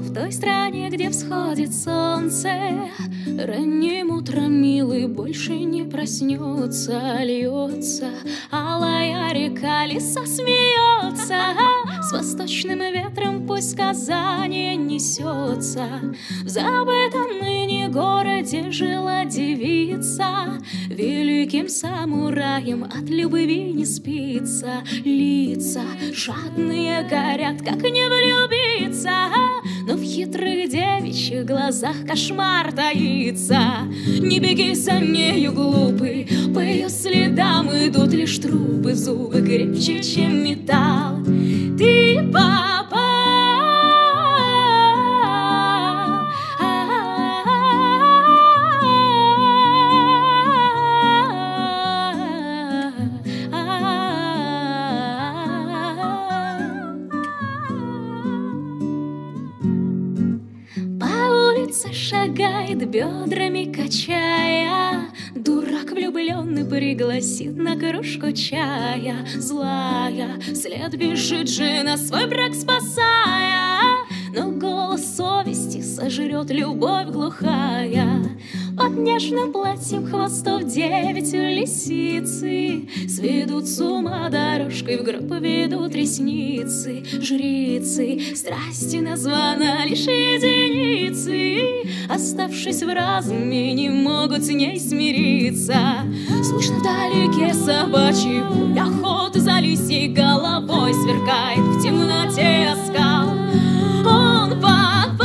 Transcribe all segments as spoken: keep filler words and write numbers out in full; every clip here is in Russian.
В той стране, где всходит солнце, ранним утром милый больше не проснется. Льется алая река, лиса смеется, с восточным ветром пусть сказание несется. В забытом ныне городе жила девица, великим самураем от любви не спится. Лица жадные горят, как не влюбиться, но в хитрых девичьих глазах кошмар таится. Не беги за нею, глупый, по ее следам идут лишь трупы, зубы крепче, чем металл. Ты попал, шагает бедрами качая, дурак влюбленный пригласит на кружку чая. Злая вслед бежит жена, свой брак спасая, но голос совести сожрет любовь глухая. Под нежным платьем хвостов девять лисицы сведут с ума дорожкой, в гроб ведут ресницы. Жрицы страсти названа лишь единицы, оставшись в разуме, не могут с ней смириться. Слышно вдалеке собачий вой, охота за лисьей головой сверкает в темноте оскал. Он попал,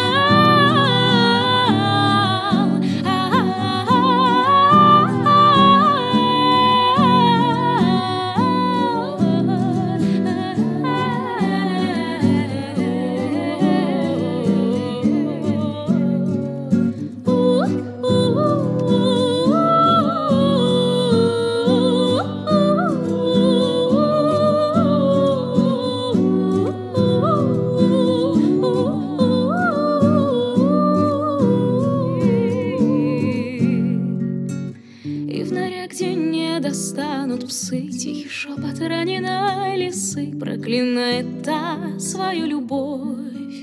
достанут псы, тихий шепот раненой лисы проклинает та свою любовь.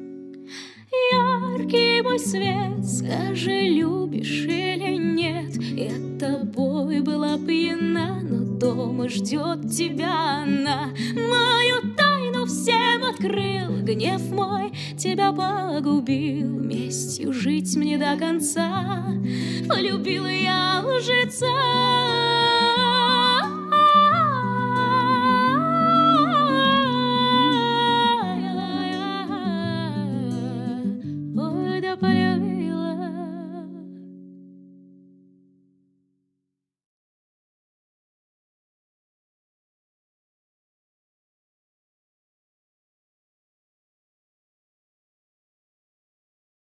Яркий мой свет, скажи, любишь или нет? Я тобой была пьяна, но дома ждет тебя она. Мою тайну всем открыл, гнев мой тебя погубил. Местью жить мне до конца, полюбила я лжеца.